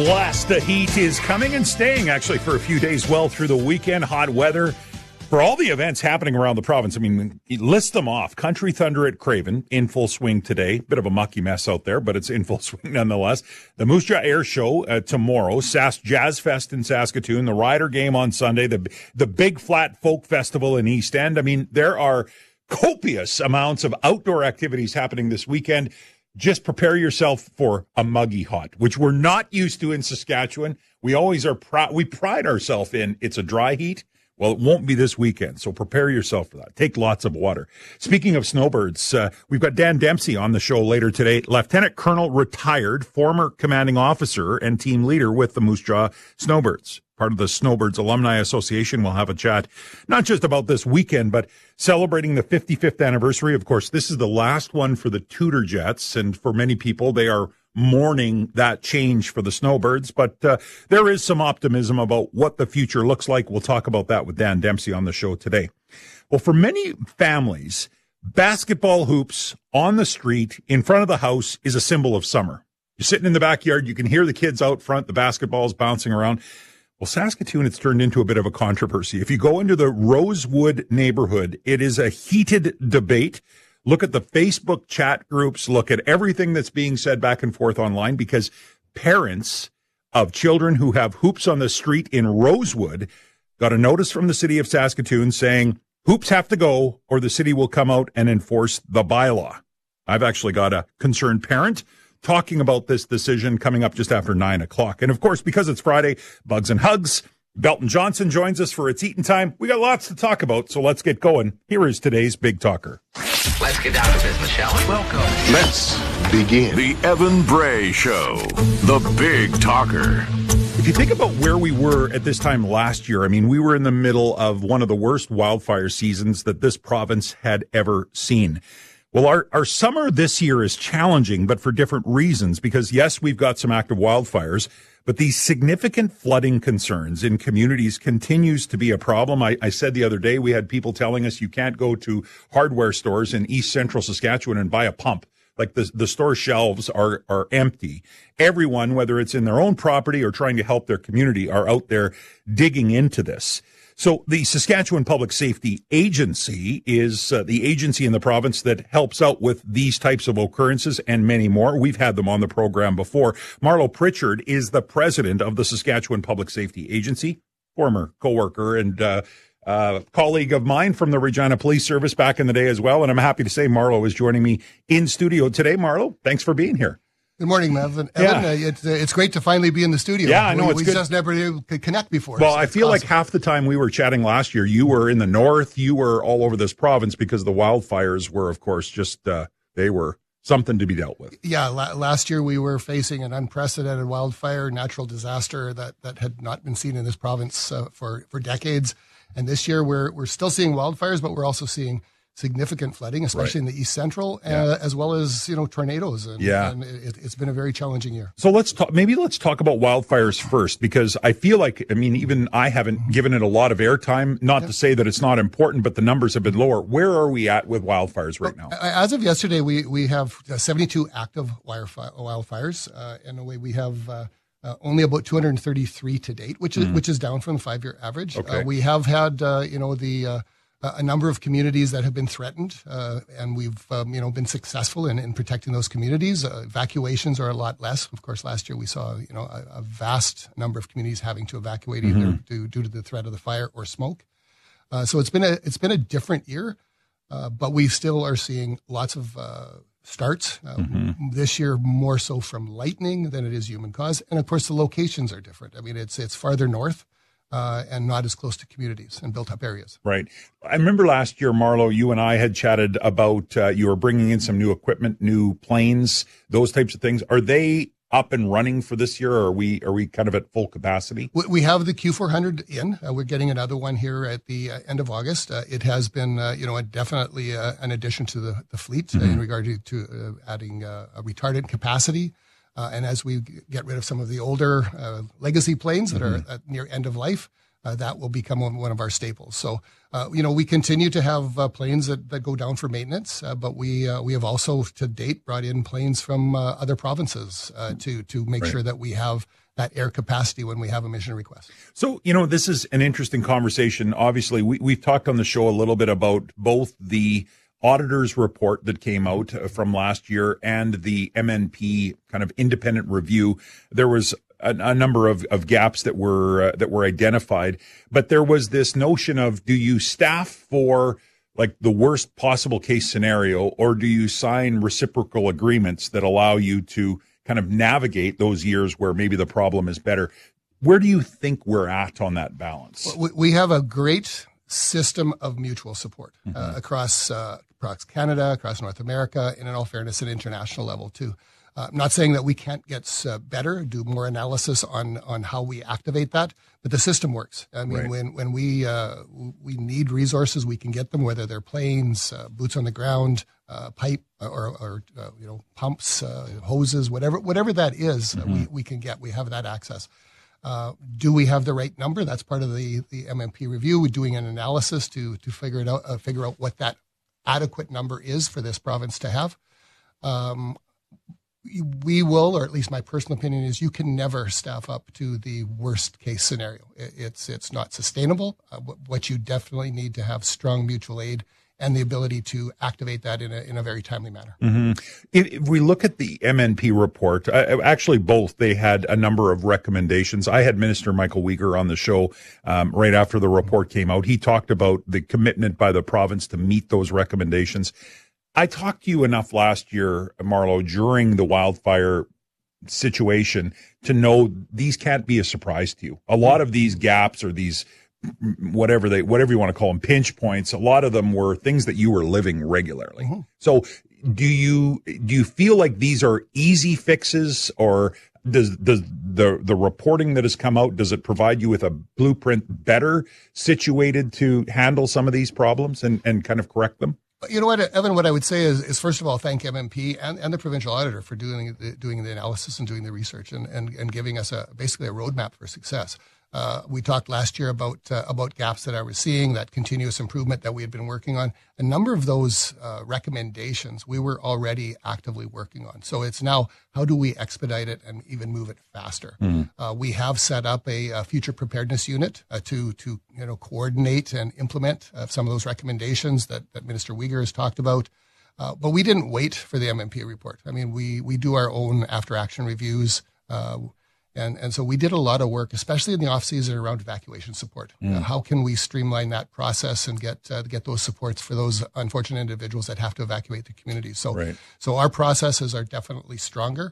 blast. The heat is coming and staying, actually, for a few days well through the weekend. Hot weather for all the events happening around the province. I mean, list them off. Country Thunder at Craven in full swing today. Bit of a mucky mess out there, but it's in full swing nonetheless. The Moose Jaw Air Show tomorrow. Sask Jazz Fest in Saskatoon. The Rider Game on Sunday. The Big Flat Folk Festival in East End. I mean, there are copious amounts of outdoor activities happening this weekend. Just prepare yourself for a muggy hot, which we're not used to in Saskatchewan. We always are we pride ourselves in it's a dry heat. Well, it won't be this weekend, so prepare yourself for that. Take lots of water. Speaking of snowbirds, we've got Dan Dempsey on the show later today. Lieutenant Colonel retired, former commanding officer and team leader with the Moose Jaw Snowbirds. Part of the Snowbirds Alumni Association. We'll have a chat, not just about this weekend, but celebrating the 55th anniversary. Of course, this is the last one for the Tudor Jets, and for many people, they are mourning that change for the Snowbirds, but there is some optimism about what the future looks like. We'll talk about that with Dan Dempsey on the show today. Well, for many families, basketball hoops on the street in front of the house is a symbol of summer. You're sitting in the backyard, you can hear the kids out front, the basketballs bouncing around. Well, Saskatoon, it's turned into a bit of a controversy. If you go into the Rosewood neighborhood, it is a heated debate. Look at the Facebook chat groups. Look at everything that's being said back and forth online, because parents of children who have hoops on the street in Rosewood got a notice from the city of Saskatoon saying hoops have to go or the city will come out and enforce the bylaw. I've actually got a concerned parent talking about this decision coming up just after 9 o'clock. And of course, because it's Friday, Bugs and Hugs, Belton Johnson joins us for It's Eating Time. We got lots to talk about, so let's get going. Here is today's Big Talker. Let's get down to business, shall we? Welcome. Let's begin. The Evan Bray Show, the Big Talker. If you think about where we were at this time last year, I mean, we were in the middle of one of the worst wildfire seasons that this province had ever seen. Well, our summer this year is challenging, but for different reasons, because yes, we've got some active wildfires, but these significant flooding concerns in communities continues to be a problem. I said the other day, we had people telling us you can't go to hardware stores in East Central Saskatchewan and buy a pump. Like the store shelves are empty. Everyone, whether it's in their own property or trying to help their community, are out there digging into this. So the Saskatchewan Public Safety Agency is the agency in the province that helps out with these types of occurrences and many more. We've had them on the program before. Marlo Pritchard is the president of the Saskatchewan Public Safety Agency, former coworker and colleague of mine from the Regina Police Service back in the day as well. And I'm happy to say Marlo is joining me in studio today. Marlo, thanks for being here. Good morning, Evan. It's great to finally be in the studio. Yeah, I know. We just never could connect before. Well, I feel like half the time we were chatting last year, you were in the north, you were all over this province because the wildfires were, of course, just they were something to be dealt with. Yeah, last year we were facing an unprecedented wildfire, natural disaster that had not been seen in this province for decades. And this year we're still seeing wildfires, but we're also seeing significant flooding, especially in the East Central, as well as, tornadoes. And it's been a very challenging year. So let's talk about wildfires first, because I feel like, even I haven't given it a lot of airtime, not to say that it's not important, but the numbers have been lower. Where are we at with wildfires right now? As of yesterday, we have 72 active wildfires. In a way, we have only about 233 to date, which is down from the 5-year average. Okay. We have had, a number of communities that have been threatened, and we've, been successful in protecting those communities. Evacuations are a lot less. Of course, last year we saw, a vast number of communities having to evacuate either due to the threat of the fire or smoke. So it's been a different year, but we still are seeing lots of starts this year, more so from lightning than it is human cause. And of course, the locations are different. I mean, it's farther north. And not as close to communities and built-up areas. Right. I remember last year, Marlo, you and I had chatted about you were bringing in some new equipment, new planes, those types of things. Are they up and running for this year, or are we kind of at full capacity? We have the Q400 in. We're getting another one here at the end of August. It has been, definitely an addition to the fleet in regard to adding a retardant capacity. And as we get rid of some of the older legacy planes that are at near end of life, that will become one of our staples. So, we continue to have planes that go down for maintenance, but we have also to date brought in planes from other provinces to make sure that we have air capacity when we have emission requests. So, this is an interesting conversation. Obviously, we've talked on the show a little bit about both the auditor's report that came out from last year and the MNP kind of independent review. There was a number of gaps that were identified, but there was this notion of, do you staff for like the worst possible case scenario, or do you sign reciprocal agreements that allow you to kind of navigate those years where maybe the problem is better? Where do you think we're at on that balance? We have a great system of mutual support across Canada, across North America, and in all fairness, at international level too. I'm not saying that we can't get better, do more analysis on how we activate that, but the system works. I mean, Right. when we need resources, we can get them, whether they're planes, boots on the ground, pipe, or pumps, hoses, whatever that is, we can get. We have that access. Do we have the right number? That's part of the MMP review. We're doing an analysis to figure out what that adequate number is for this province to have. We will, or at least my personal opinion is, you can never staff up to the worst case scenario. It's not sustainable. What you definitely need to have strong mutual aid and the ability to activate that in a very timely manner. Mm-hmm. If we look at the MNP report, actually both, they had a number of recommendations. I had Minister Michael Uyghur on the show right after the report came out. He talked about the commitment by the province to meet those recommendations. I talked to you enough last year, Marlo, during the wildfire situation to know these can't be a surprise to you. A lot of these gaps or these whatever you want to call them, pinch points, a lot of them were things that you were living regularly. Mm-hmm. So do you feel like these are easy fixes, or does the reporting that has come out, does it provide you with a blueprint better situated to handle some of these problems and kind of correct them? You know what, Evan, what I would say is first of all, thank MMP and the provincial auditor for doing the analysis and doing the research and giving us basically a roadmap for success. We talked last year about gaps that I was seeing, that continuous improvement that we had been working on. A number of those recommendations we were already actively working on. So it's now, how do we expedite it and even move it faster? We have set up a future preparedness unit to coordinate and implement some of those recommendations that Minister Uyghur has talked about. But we didn't wait for the MMP report. I mean, we do our own after action reviews. And so we did a lot of work, especially in the off season, around evacuation support. How can we streamline that process and get those supports for those unfortunate individuals that have to evacuate the community? So our processes are definitely stronger.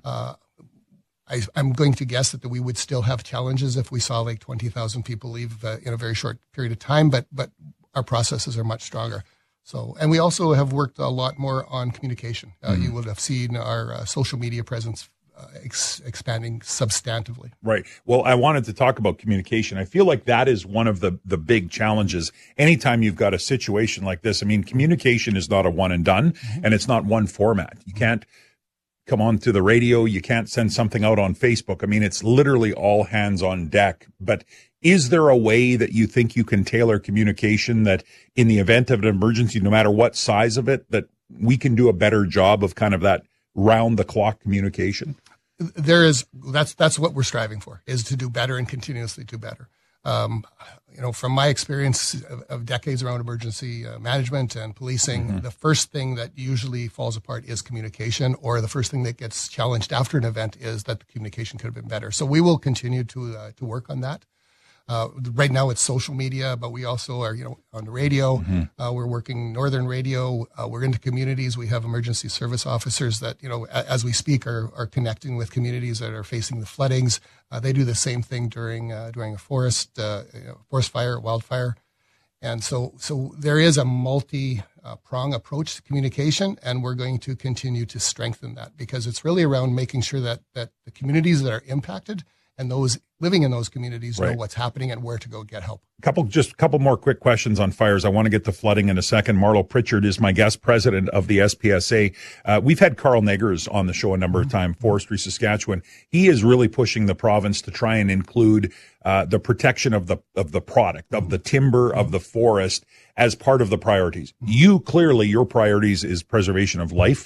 I'm going to guess that we would still have challenges if we saw like 20,000 people leave in a very short period of time, but our processes are much stronger. So, and we also have worked a lot more on communication. You would have seen our social media presence expanding substantively. Right. Well, I wanted to talk about communication. I feel like that is one of the big challenges. Anytime you've got a situation like this, I mean, communication is not a one and done, and it's not one format. You can't come on to the radio. You can't send something out on Facebook. I mean, it's literally all hands on deck. But is there a way that you think you can tailor communication that in the event of an emergency, no matter what size of it, that we can do a better job of kind of that round the clock communication? There is, that's what we're striving for, is to do better and continuously do better. From my experience of decades around emergency management and policing, the first thing that usually falls apart is communication, or the first thing that gets challenged after an event is that the communication could have been better. So we will continue to work on that. Right now it's social media, but we also are, on the radio. We're working Northern Radio. We're into communities. We have emergency service officers that, as we speak, are connecting with communities that are facing the floodings. They do the same thing during a forest fire, wildfire. And so there is a multi-prong approach to communication, and we're going to continue to strengthen that, because it's really around making sure that the communities that are impacted and those living in those communities know what's happening and where to go get help. Just a couple more quick questions on fires. I want to get to flooding in a second. Marlo Pritchard is my guest, president of the SPSA. We've had Carl Negers on the show a number of times, Forestry Saskatchewan. He is really pushing the province to try and include the protection of the product, of the timber, of the forest as part of the priorities. You clearly, your priorities is preservation of life.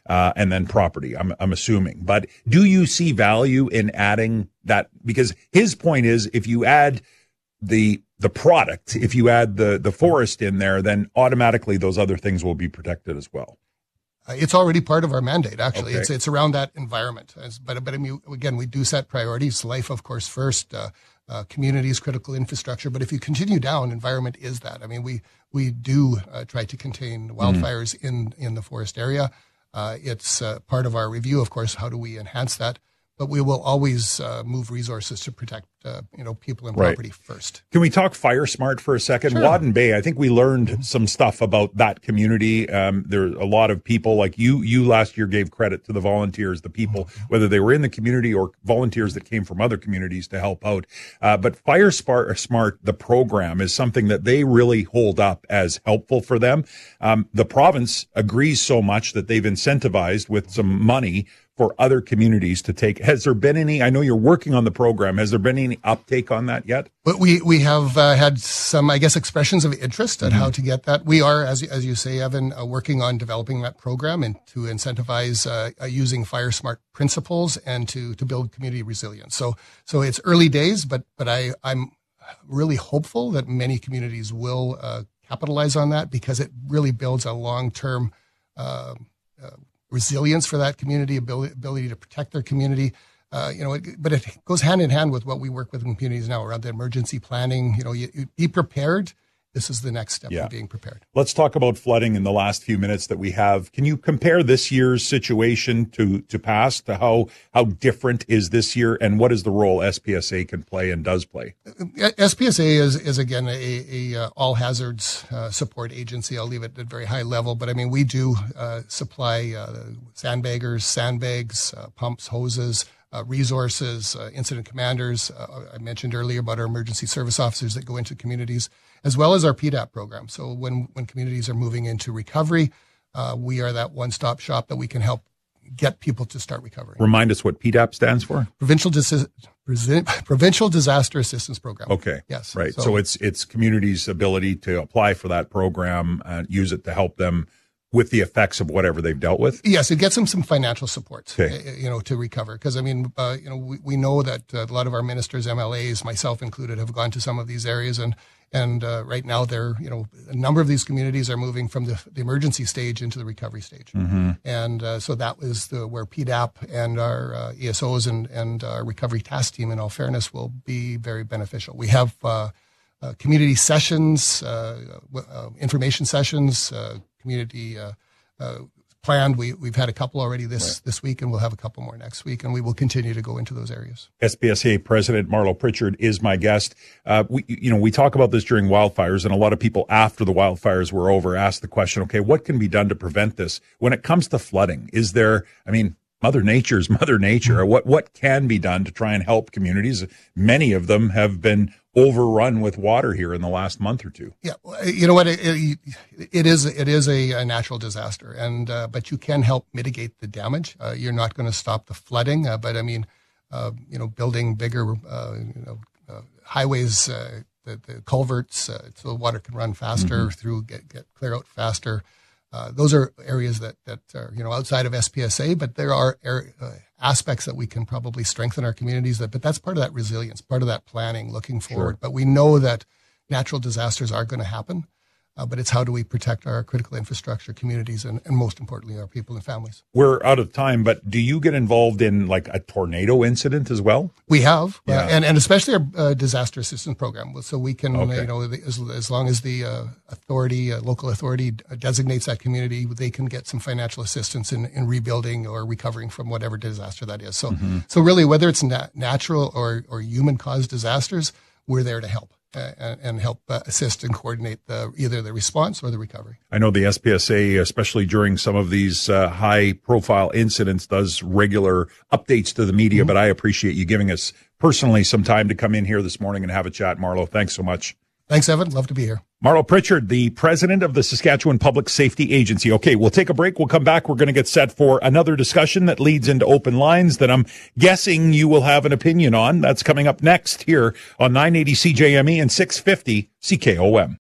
and then property, I'm assuming. But do you see value in adding that? Because his point is, if you add the product, if you add the forest in there, then automatically those other things will be protected as well. It's already part of our mandate, actually. Okay. It's around that environment. But I mean, again, we do set priorities. Life, of course, first. Communities, critical infrastructure. But if you continue down, environment is that. I mean, we do try to contain wildfires in the forest area. It's part of our review, of course. How do we enhance that? But we will always move resources to protect, people and property first. Can we talk Fire Smart for a second? Sure. Wadden Bay, I think we learned some stuff about that community. There are a lot of people like you last year gave credit to the volunteers, the people, whether they were in the community or volunteers that came from other communities to help out. But Fire Smart, the program, is something that they really hold up as helpful for them. The province agrees so much that they've incentivized with some money for other communities to take. Has there been any, I know you're working on the program, has there been any uptake on that yet? But we have had some, I guess, expressions of interest at how to get that. We are, as you say, Evan, working on developing that program and to incentivize using Fire Smart principles and to build community resilience. So it's early days, but I'm really hopeful that many communities will capitalize on that because it really builds a long-term resilience for that community, ability to protect their community. But it goes hand in hand with what we work with in communities now around the emergency planning. You be prepared. This is the next step of being prepared. Let's talk about flooding in the last few minutes that we have. Can you compare this year's situation to past, to how different is this year, and what is the role SPSA can play and does play? SPSA is again a all hazards support agency. I'll leave it at a very high level, but I mean we do supply sandbaggers, sandbags, pumps, hoses, resources, incident commanders. I mentioned earlier about our emergency service officers that go into communities, as well as our PDAP program. So when communities are moving into recovery, we are that one-stop shop that we can help get people to start recovering. Remind us what PDAP stands for? Provincial Disaster Assistance Program. Okay. Yes. Right. So it's communities' ability to apply for that program and use it to help them with the effects of whatever they've dealt with? Yes, it gets them some financial support, okay. To recover. Because, I mean, we know that a lot of our ministers, MLAs, myself included, have gone to some of these areas. And right now they're, a number of these communities are moving from the emergency stage into the recovery stage. Mm-hmm. And so that was where PDAP and our ESOs and our recovery task team, in all fairness, will be very beneficial. We have community sessions, information sessions, community planned. We've had a couple already this week, and we'll have a couple more next week, and we will continue to go into those areas. SPSA President Marlo Pritchard is my guest. We talk about this during wildfires, and a lot of people after the wildfires were over asked the question, okay, what can be done to prevent this? When it comes to flooding, is there, Mother Nature's Mother Nature. What can be done to try and help communities? Many of them have been overrun with water here in the last month or two. Yeah, you know what? It is a natural disaster, and but you can help mitigate the damage. You're not going to stop the flooding, but building bigger, highways, the culverts, so the water can run faster through, get clear out faster. Those are areas that are, outside of SPSA, but there are aspects that we can probably strengthen our communities. But that's part of that resilience, part of that planning, looking forward. Sure. But we know that natural disasters are going to happen. But it's how do we protect our critical infrastructure, communities, and most importantly, our people and families. We're out of time, but do you get involved in like a tornado incident as well? We have, and especially our disaster assistance program. So we can, as long as the local authority designates that community, they can get some financial assistance in rebuilding or recovering from whatever disaster that is. So, so really, whether it's natural or human-caused disasters, we're there to help. And help assist and coordinate either the response or the recovery. I know the SPSA, especially during some of these high-profile incidents, does regular updates to the media, but I appreciate you giving us personally some time to come in here this morning and have a chat, Marlo. Thanks so much. Thanks, Evan. Love to be here. Marlo Pritchard, the president of the Saskatchewan Public Safety Agency. Okay, we'll take a break. We'll come back. We're going to get set for another discussion that leads into open lines that I'm guessing you will have an opinion on. That's coming up next here on 980 CJME and 650 CKOM.